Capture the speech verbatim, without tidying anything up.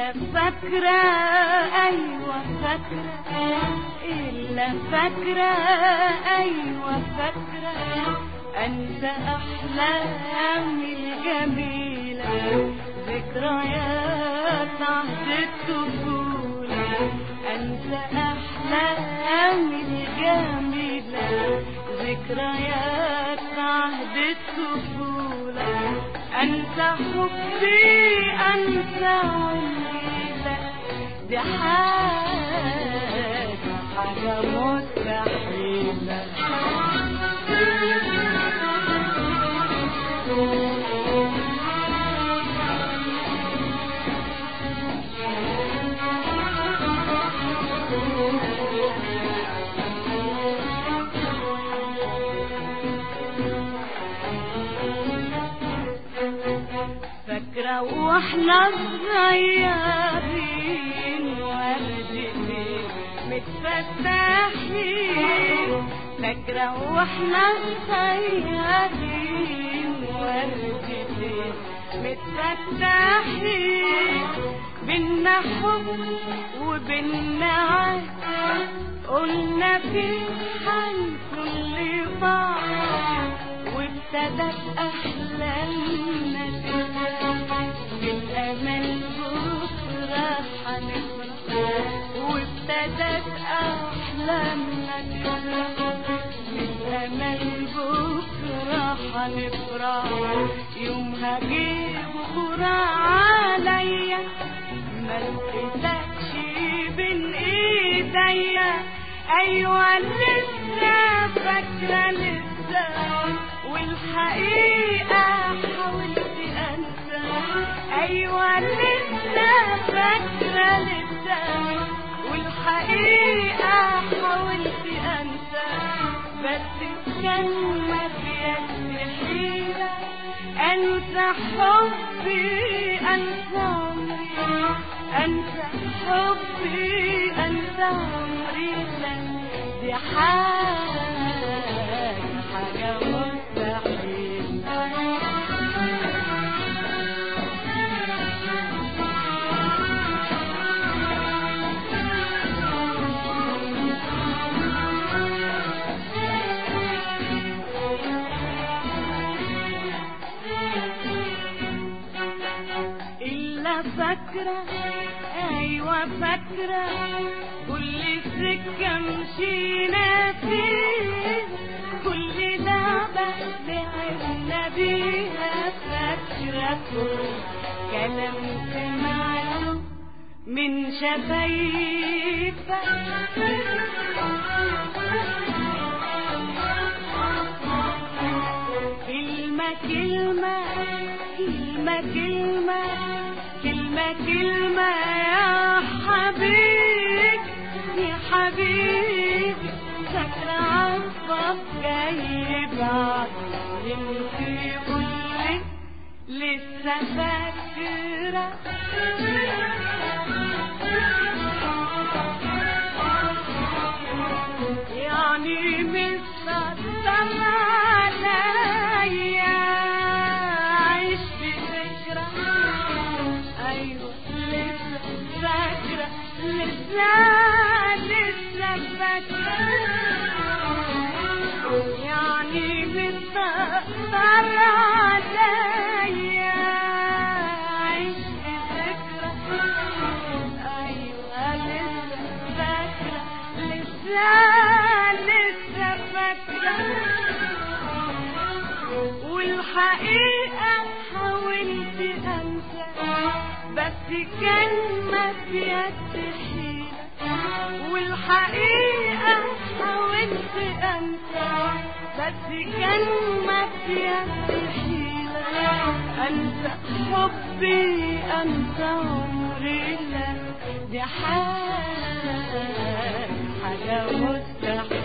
إلا فاكرة أيوة فاكرة إلا فاكرة أيوة فاكرة أنسى أحلامي الجميلة ذكريات عهد الطفولة أنسى أحلامي الجميلة ذكريات عهد الطفولة أنسى حبي أنسى عمري لا دي حاجة حاجة مستحيلة فاكرة واحنا صغيرين وردتين متفتحين فاكرة واحنا صغيرين وردتين متفتحين بينا حب وبينا عهد قلنا فيه هنكون لبعض وابتدت أحلامنا بالأمل بكرة هنفرح وابتدت أحلامنا بالأمل بكرة هنفرح يوم هجيب بكرة عليا ما لقيتكش بين ايديا ايوه لسه فاكرة لسه والحقيقة حاولت انسى ايوه لسه فاكرة لسه والحقيقة حاولت انسى بس كان ما في حيلة انسى حبي انسى عمري انسى حبي انسى عمري دي حاجة حاجة مستحيلة إلا فاكرة أيوة فاكرة كل سكة مشينا فيها كل لعبة لعبنا بيها فاكرة كل كلام سمعته من شفايفك كلمة كلمة كلمة كلمة كلمة كلمة يا حبيبي يا حبيبي فاكرة عصفك جاي بعد يمكن يقولي لسه فاكرة يعني مش هتطلع عليا عيش بفكرة ايوه لسه فاكرة لسه لسه فاكرة يعني مش هتطلع عليا عيش بفكرة ايوه لسه فاكرة لسه لسه فاكرة والحقيقة حاولت أنسى بس كان ما في يد حيلة والحقيقة حاولت أنسى بس كان ما في يد حيلة أنسى حبي أنسى عمري لا دي حاجة حاجة مستحيلة